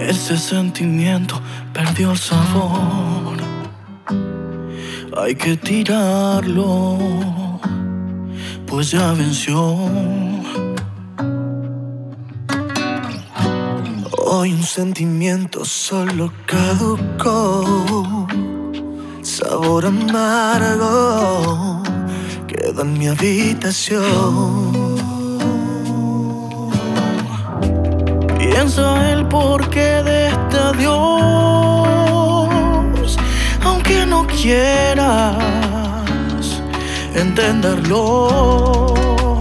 Ese sentimiento perdió el sabor. Hay que tirarlo, pues ya venció. Hoy un sentimiento solo caducó. Sabor amargo queda en mi habitación. Piensa el porqué de este adiós, aunque no quieras entenderlo.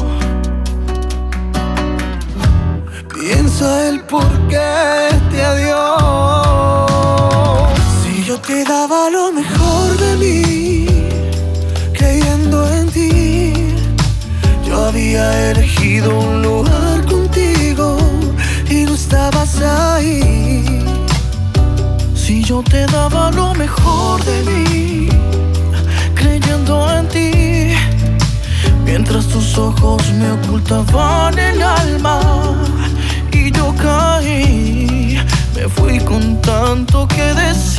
Piensa el porqué de este adiós. Si yo te daba lo mejor de mí, creyendo en ti, yo había elegido un lugar contigo y no estabas ahí. Si yo te daba lo mejor de mí, creyendo en ti, mientras tus ojos me ocultaban el alma y yo caí, me fui con tanto que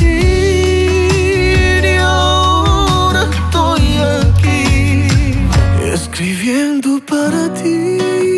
decir y ahora estoy aquí escribiendo para ti.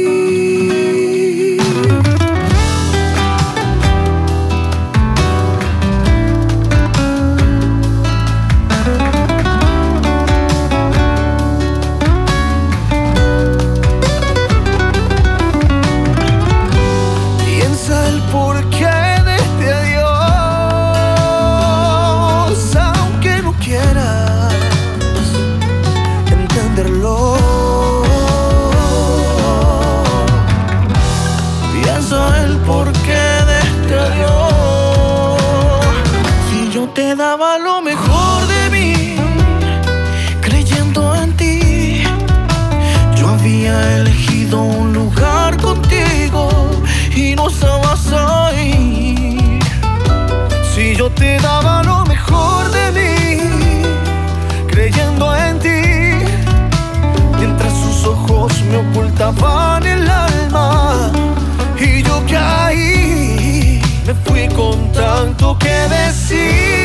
Te daba lo mejor de mí, creyendo en ti, yo había elegido un lugar contigo y no estabas ahí. Si yo te daba lo mejor de mí, creyendo en ti, mientras sus ojos me ocultaban el alma y yo caí, me fui con tanto que decir.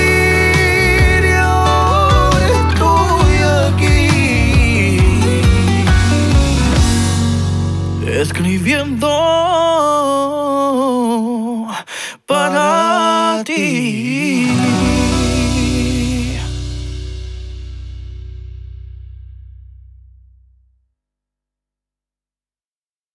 Escribiendo